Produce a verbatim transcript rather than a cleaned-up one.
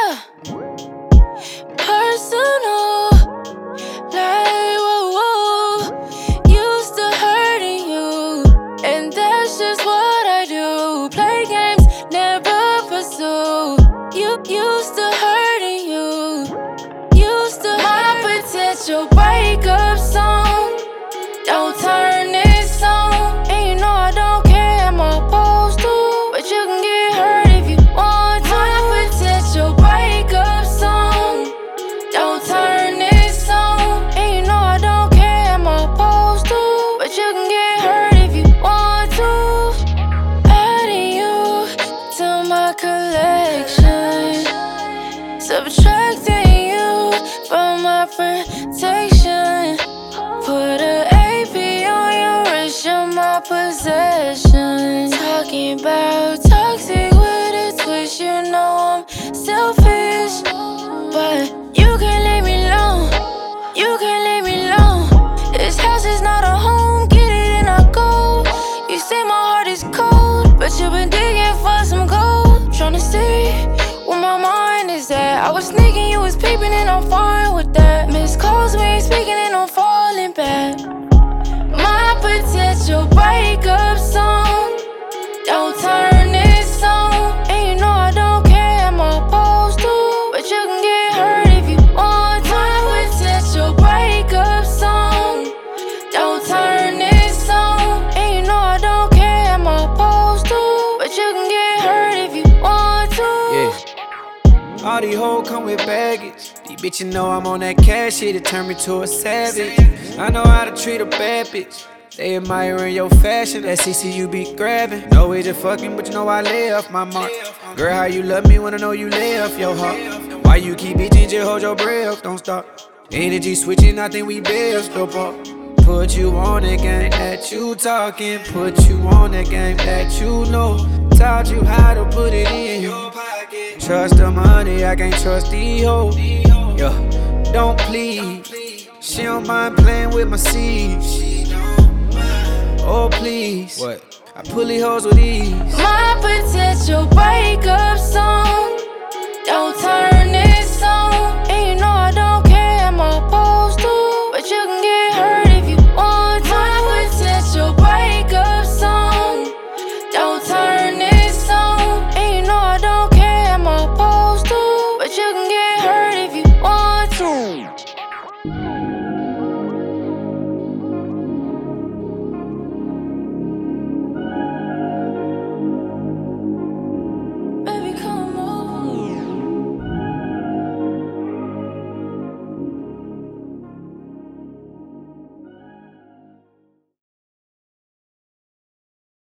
yeah. Personal, like whoa, whoa. Used to hurting you, and that's just what I do. Play games, never pursue. You used to hurting you, used to my potential breakup song. Don't turn this on, and you know I don't care, am I supposed to? But you can get hurt if you want to. My potential breakup song. Don't turn this on, and you know I don't care, am I supposed to? But you can get hurt if you want to. Adding you to my collection, subtracting you from my protection. Put a A P on your wrist, you're my possession. Talking about toxic with a twist, you know I'm selfish, but you can't leave me alone. You can't leave me alone. This house is not a home, get it and I go. You say my heart is cold, but you been digging for some gold. Tryna see where my mind is at. I was sneaking, you was peeping, and I'm fine with that. Missed calls, we ain't speaking, and I'm falling back. My potential breakup song. Don't turn this on, and you know I don't care, am I supposed to? But you can get hurt if you want to. My potential breakup song. Don't turn this on, and you know I don't care, am I supposed to? But you can get hurt if you want to. Yeah. All these hoes come with baggage. These bitches know I'm on that cash shit, it turn me to a savage. I know how to treat a bad bitch. They admiring your fashion, that C C you be grabbing. No way to fucking, but you know I lay off my mark. Girl, how you love me when I know you lay off your heart? Why you keep bitching, just hold your breath, don't stop. Energy switching, I think we best apart. Put you on that game that you talking, put you on that game that you know. Taught you how to put it in your pocket. Trust the money, I can't trust the hoe. Yeah, don't plead. She don't mind playing with my seeds. Oh please, what? I pull these hoes with ease. My potential breakup